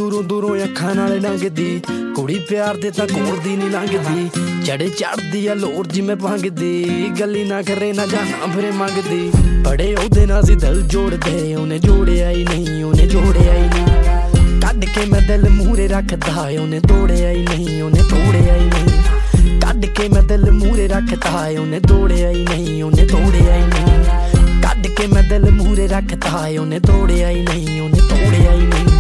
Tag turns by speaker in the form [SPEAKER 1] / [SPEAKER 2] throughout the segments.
[SPEAKER 1] दूरों दूरों अखां नाल लंघदी कुड़ी प्यार दे तां कोलदी नहीं लंघदी चढ़े चढ़दी आ लोर जिवें भंगदी गली ना करे ना जाना फिरे मंगदी बड़े ओहदे नाल सी दिल जोड़दे उन्हें जोड़िया ही नहीं उन्हें जोड़िया ही नहीं कढ के मैं दिल मूहरे रखदा उन्हें तोड़िया ही नहीं उन्हें तोड़िया ही नहीं कढ के मैं दिल मूहरे रखदा उन्हें तोड़िया ही नहीं उन्हें तोड़िया ही नहीं कढ के मैं दिल मूहरे रखदा उन्हें तोड़िया ही नहीं उन्हें तोड़िया ही नहीं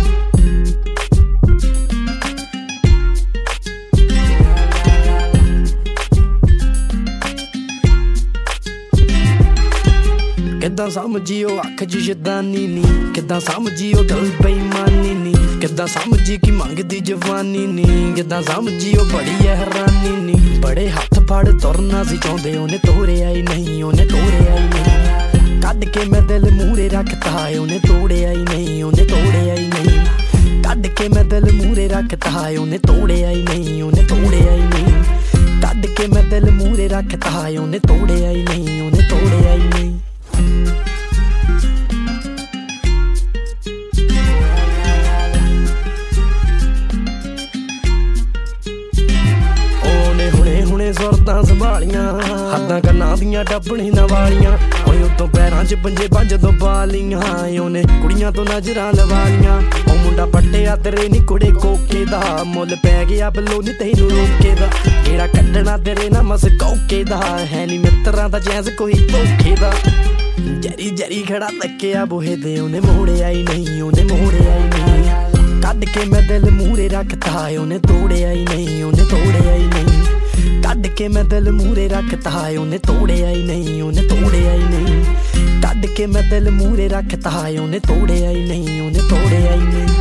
[SPEAKER 1] किद्दां समझियो अख च शैतानी नी किद्दां समझियो दिल बेईमानी नी किद्दां समझी कि मंगदी जवानी नी किद्दां समझियो बड़ी हैरानी नी बड़े हथ फड़ तुरना सी चाहुंदे उन्हें तोड़िया ही नहीं उन्हें तोड़िया ही नहीं कढ के मैं दिल मूहरे रखदा उन्हें तोड़िया ही नहीं उन्हें तोड़िया ही नहीं कढ के मैं दिल मूहरे रखदा उन्हें तोड़िया ही नहीं उन्हें तोड़िया ही नहीं कढ के मैं दिल मूहरे रखदा उन्हें तोड़िया ही नहीं उन्हें तोड़िया ही नहीं सुरतां संभालियां हद्दां कन्नां दियां टप्पणी ना वालियां ओए उत्तों पैरां च पंजे जदों पालियां उन्हें कुड़ियां तो नजरां लवा लियां ओ मुंडा पट्टिया तेरे नी कुड़े कोके दा मुੱਲ पै गया बलो नी तैनूं रोके दा केड़ा कड्डना तेरे ना मस कोके दा है नी मित्तरां दा जैस कोई धोखे दा जरी जरी खड़ा तक्किया बूहे ते उन्हें मोड़िया ही नहीं उन्हें मोड़िया ही नहीं कढ के मैं दिल मूहरे रखदा उन्हें तोड़िया ही नहीं उन्हें तोड़िया ही नहीं कढ के मैं दिल मूहरे रखदा उन्हें तोड़िया ही नहीं उन्हें तोड़िया ही नहीं कढ के मैं दिल मूहरे रखदा उन्हें तोड़िया ही नहीं उन्हें तोड़िया ही नहीं